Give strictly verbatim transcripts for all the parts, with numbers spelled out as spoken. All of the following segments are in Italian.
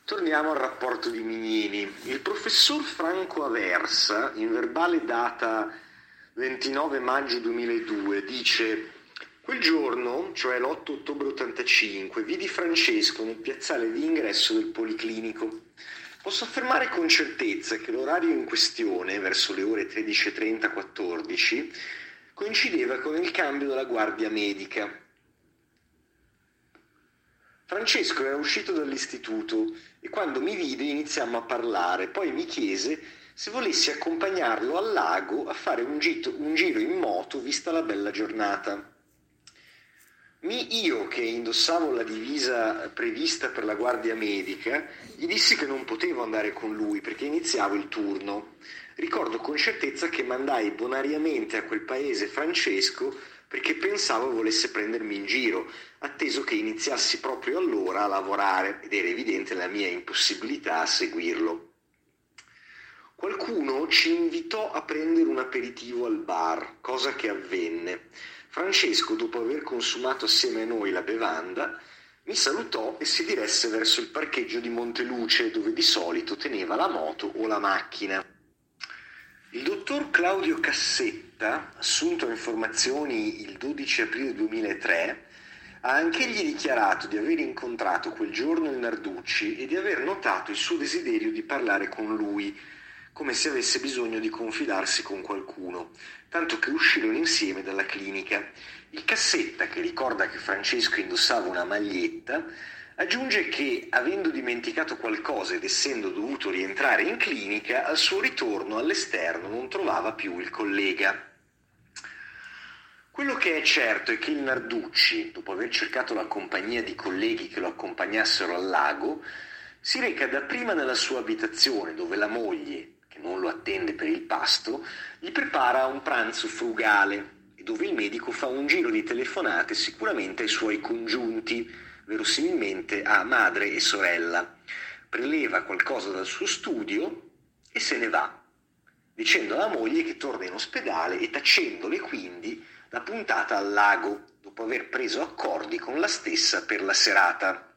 Torniamo al rapporto di Mignini. Il professor Franco Aversa, in verbale data ventinove maggio duemiladue, dice: quel giorno, cioè l'otto ottobre ottantacinque, vidi Francesco nel piazzale di ingresso del Policlinico. Posso affermare con certezza che l'orario in questione, verso le ore tredici e trenta quattordici, coincideva con il cambio della guardia medica. Francesco era uscito dall'istituto e quando mi vide iniziammo a parlare, poi mi chiese se volessi accompagnarlo al lago a fare un, gito, un giro in moto vista la bella giornata. Mi, io che indossavo la divisa prevista per la guardia medica, gli dissi che non potevo andare con lui perché iniziavo il turno. Ricordo con certezza che mandai bonariamente a quel paese Francesco perché pensavo volesse prendermi in giro, atteso che iniziassi proprio allora a lavorare ed era evidente la mia impossibilità a seguirlo. Qualcuno ci invitò a prendere un aperitivo al bar, cosa che avvenne. Francesco, dopo aver consumato assieme a noi la bevanda, mi salutò e si diresse verso il parcheggio di Monteluce, dove di solito teneva la moto o la macchina. Il dottor Claudio Cassetta, assunto a informazioni il dodici aprile duemilatré, ha anch'egli dichiarato di aver incontrato quel giorno il Narducci e di aver notato il suo desiderio di parlare con lui, come se avesse bisogno di confidarsi con qualcuno, tanto che uscirono insieme dalla clinica. Il Cassetta, che ricorda che Francesco indossava una maglietta, aggiunge che, avendo dimenticato qualcosa ed essendo dovuto rientrare in clinica, al suo ritorno all'esterno non trovava più il collega. Quello che è certo è che il Narducci, dopo aver cercato la compagnia di colleghi che lo accompagnassero al lago, si reca dapprima nella sua abitazione, dove la moglie, che non lo attende per il pasto, gli prepara un pranzo frugale e dove il medico fa un giro di telefonate sicuramente ai suoi congiunti, verosimilmente a madre e sorella, preleva qualcosa dal suo studio e se ne va, dicendo alla moglie che torna in ospedale e tacendole quindi la puntata al lago, dopo aver preso accordi con la stessa per la serata.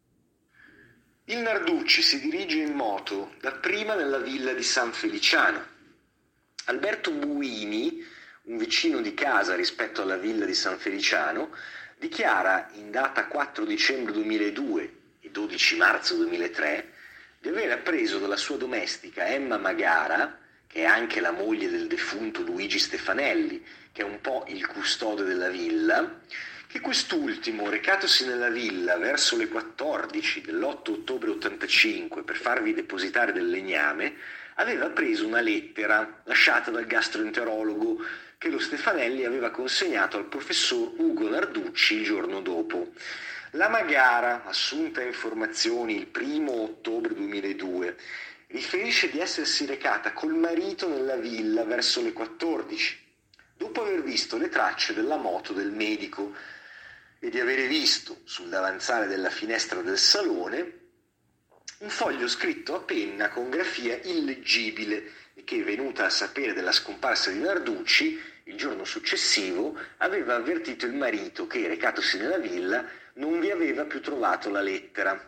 Il Narducci si dirige in moto dapprima nella villa di San Feliciano. Alberto Buini, un vicino di casa rispetto alla villa di San Feliciano, dichiara in data quattro dicembre duemiladue e dodici marzo duemilatré di aver appreso dalla sua domestica Emma Magara, che è anche la moglie del defunto Luigi Stefanelli, che è un po' il custode della villa, che quest'ultimo, recatosi nella villa verso le quattordici dell'otto ottobre ottantacinque per farvi depositare del legname, aveva preso una lettera lasciata dal gastroenterologo che lo Stefanelli aveva consegnato al professor Ugo Narducci il giorno dopo. La Magara, assunta a informazioni il primo ottobre duemiladue, riferisce di essersi recata col marito nella villa verso le quattordici, dopo aver visto le tracce della moto del medico e di avere visto, sul davanzale della finestra del salone, un foglio scritto a penna con grafia illeggibile e che, venuta a sapere della scomparsa di Narducci, il giorno successivo aveva avvertito il marito che, recatosi nella villa, non vi aveva più trovato la lettera.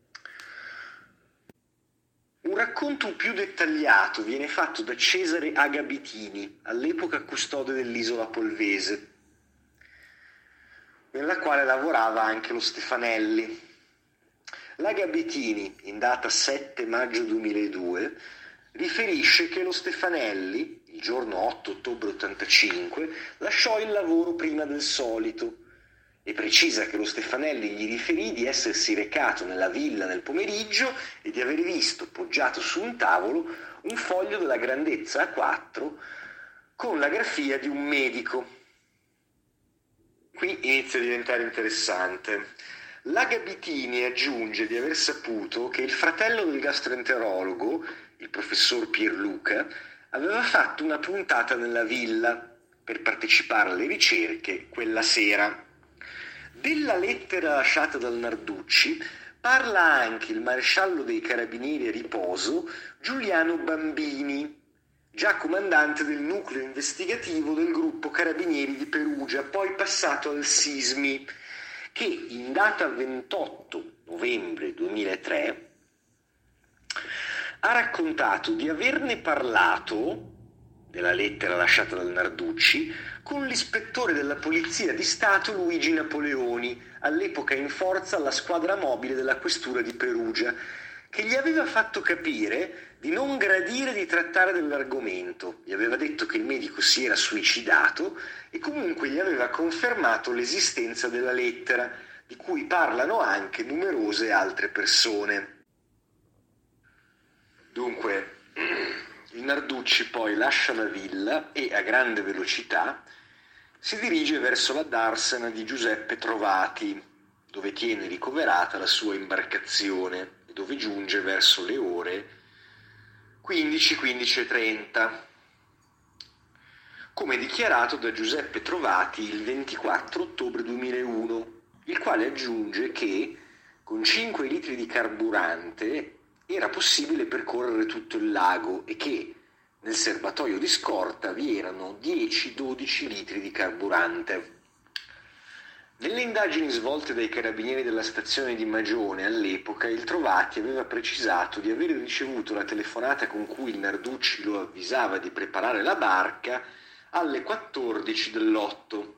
Un racconto più dettagliato viene fatto da Cesare Agabitini, all'epoca custode dell'isola Polvese, nella quale lavorava anche lo Stefanelli. L'Agabitini, in data sette maggio duemiladue, riferisce che lo Stefanelli, il giorno otto ottobre ottantacinque, lasciò il lavoro prima del solito e precisa che lo Stefanelli gli riferì di essersi recato nella villa nel pomeriggio e di aver visto, poggiato su un tavolo, un foglio della grandezza A quattro con la grafia di un medico. Qui inizia a diventare interessante. L'Agabitini aggiunge di aver saputo che il fratello del gastroenterologo, il professor Pierluca, aveva fatto una puntata nella villa per partecipare alle ricerche quella sera. Della lettera lasciata dal Narducci parla anche il maresciallo dei carabinieri a riposo Giuliano Bambini, già comandante del nucleo investigativo del gruppo Carabinieri di Perugia, poi passato al Sismi, che in data ventotto novembre duemilatré ha raccontato di averne parlato, della lettera lasciata dal Narducci, con l'ispettore della Polizia di Stato Luigi Napoleoni, all'epoca in forza alla squadra mobile della questura di Perugia, che gli aveva fatto capire di non gradire di trattare dell'argomento. Gli aveva detto che il medico si era suicidato e comunque gli aveva confermato l'esistenza della lettera, di cui parlano anche numerose altre persone. Dunque, il Narducci poi lascia la villa e, a grande velocità, si dirige verso la darsena di Giuseppe Trovati, dove tiene ricoverata la sua imbarcazione e dove giunge verso le ore quindici, quindici e trenta, come dichiarato da Giuseppe Trovati il ventiquattro ottobre duemilauno, il quale aggiunge che con cinque litri di carburante era possibile percorrere tutto il lago e che nel serbatoio di scorta vi erano dieci dodici litri di carburante. Nelle indagini svolte dai carabinieri della stazione di Magione all'epoca, il Trovati aveva precisato di aver ricevuto la telefonata con cui il Narducci lo avvisava di preparare la barca alle quattordici dell'otto.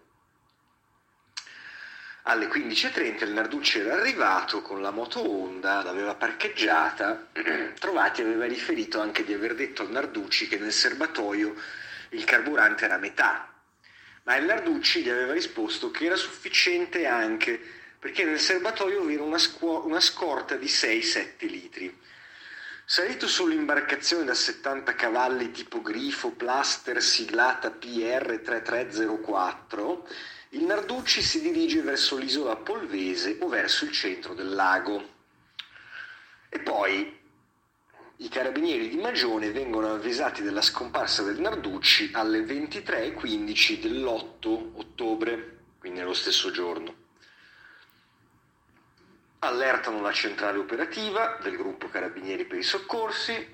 Alle quindici e trenta il Narducci era arrivato con la moto Honda, l'aveva parcheggiata. Trovati aveva riferito anche di aver detto al Narducci che nel serbatoio il carburante era a metà, ma il Narducci gli aveva risposto che era sufficiente anche perché nel serbatoio vi era una, scu- una scorta di sei sette litri. Salito sull'imbarcazione da settanta cavalli tipo Grifo Plaster siglata P R trentatré zero quattro, il Narducci si dirige verso l'isola Polvese o verso il centro del lago. E poi i carabinieri di Magione vengono avvisati della scomparsa del Narducci alle ventitré e quindici dell'otto ottobre, quindi nello stesso giorno. Allertano la centrale operativa del gruppo Carabinieri per i soccorsi.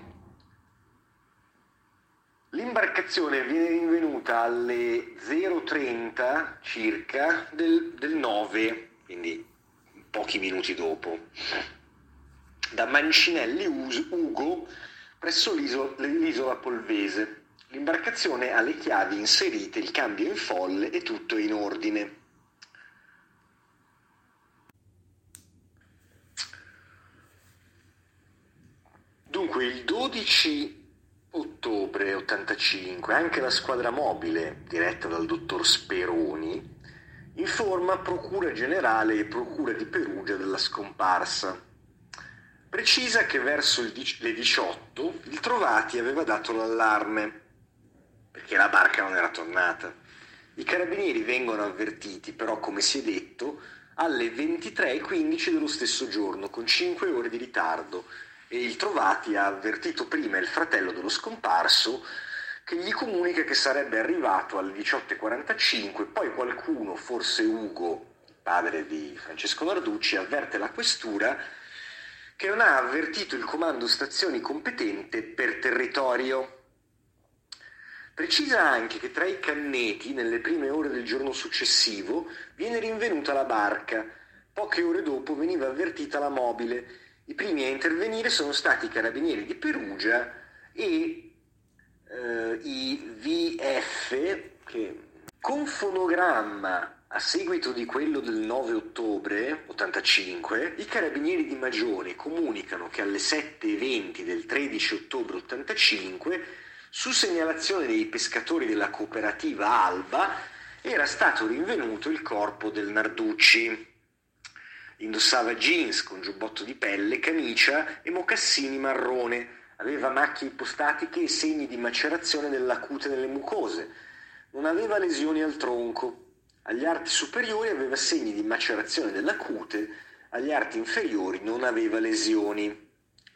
L'imbarcazione viene rinvenuta alle zero trenta circa del, del nove, quindi pochi minuti dopo, da Mancinelli Ugo presso l'isola, l'isola Polvese. L'imbarcazione ha le chiavi inserite, il cambio in folle e tutto è in ordine. Dunque il dodici ottobre ottantacinque anche la squadra mobile, diretta dal dottor Speroni, informa Procura Generale e Procura di Perugia della scomparsa. Precisa che verso il dic- le diciotto il Trovati aveva dato l'allarme, perché la barca non era tornata. I carabinieri vengono avvertiti, però, come si è detto, alle ventitré e quindici dello stesso giorno, con cinque ore di ritardo, e il Trovati ha avvertito prima il fratello dello scomparso, che gli comunica che sarebbe arrivato alle diciotto e quarantacinque, poi qualcuno, forse Ugo, padre di Francesco Narducci, avverte la questura che non ha avvertito il comando stazioni competente per territorio. Precisa anche che tra i canneti, nelle prime ore del giorno successivo, viene rinvenuta la barca. Poche ore dopo veniva avvertita la mobile. I primi a intervenire sono stati i carabinieri di Perugia e eh, i V F, che con fonogramma a seguito di quello del nove ottobre ottantacinque, i carabinieri di Magione comunicano che alle sette e venti del tredici ottobre ottantacinque, su segnalazione dei pescatori della cooperativa Alba, era stato rinvenuto il corpo del Narducci. Indossava jeans con giubbotto di pelle, camicia e mocassini marrone. Aveva macchie ipostatiche e segni di macerazione della cute nelle mucose. Non aveva lesioni al tronco. Agli arti superiori aveva segni di macerazione della cute, agli arti inferiori non aveva lesioni.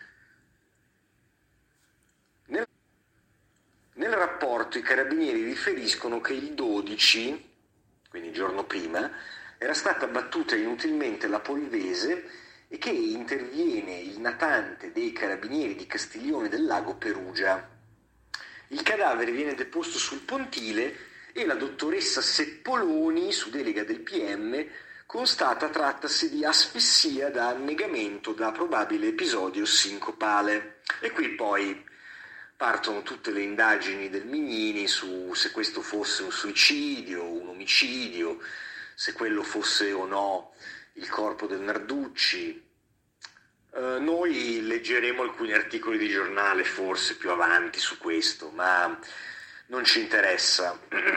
Nel, nel rapporto i carabinieri riferiscono che il dodici, quindi il giorno prima, era stata battuta inutilmente la Polvese e che interviene il natante dei carabinieri di Castiglione del Lago Perugia. Il cadavere viene deposto sul pontile e la dottoressa Seppoloni, su delega del P M, constata trattasi di asfissia da annegamento da probabile episodio sincopale. E qui poi partono tutte le indagini del Mignini su se questo fosse un suicidio, un omicidio, se quello fosse o no il corpo del Narducci. Uh, noi leggeremo alcuni articoli di giornale forse più avanti su questo, ma non ci interessa.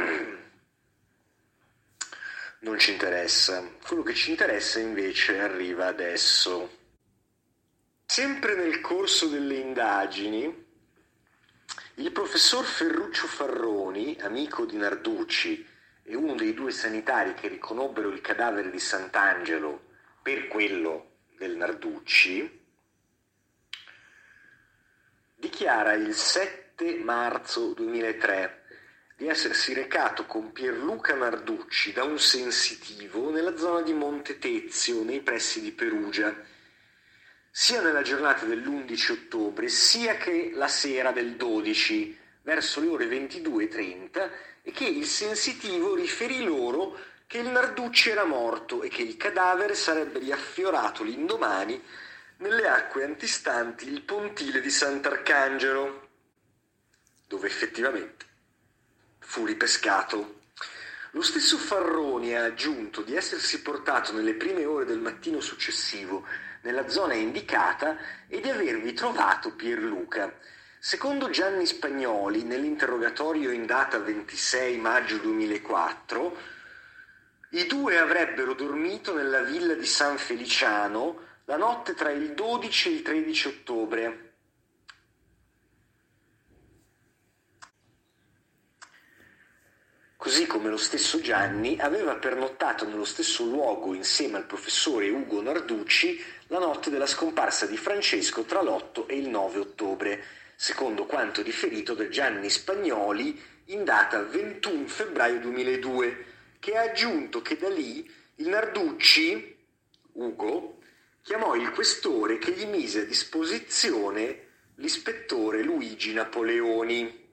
Non ci interessa. Quello che ci interessa invece arriva adesso. Sempre nel corso delle indagini, il professor Ferruccio Farroni, amico di Narducci e uno dei due sanitari che riconobbero il cadavere di Sant'Angelo per quello del Narducci, dichiara il sette marzo duemilatré di essersi recato con Pierluca Narducci da un sensitivo nella zona di Monte Tezio, nei pressi di Perugia, sia nella giornata dell'undici ottobre, sia che la sera del dodici, verso le ore ventidue e trenta, e che il sensitivo riferì loro che il Narducci era morto e che il cadavere sarebbe riaffiorato l'indomani nelle acque antistanti il pontile di Sant'Arcangelo, dove effettivamente fu ripescato. Lo stesso Farroni ha aggiunto di essersi portato nelle prime ore del mattino successivo nella zona indicata e di avervi trovato Pierluca. Secondo Gianni Spagnoli, nell'interrogatorio in data ventisei maggio duemilaquattro, i due avrebbero dormito nella villa di San Feliciano la notte tra il dodici e il tredici ottobre. Così come lo stesso Gianni aveva pernottato nello stesso luogo insieme al professore Ugo Narducci la notte della scomparsa di Francesco tra l'otto e il nove ottobre, secondo quanto riferito da Gianni Spagnoli in data ventuno febbraio duemiladue, che ha aggiunto che da lì il Narducci, Ugo, chiamò il questore che gli mise a disposizione l'ispettore Luigi Napoleoni.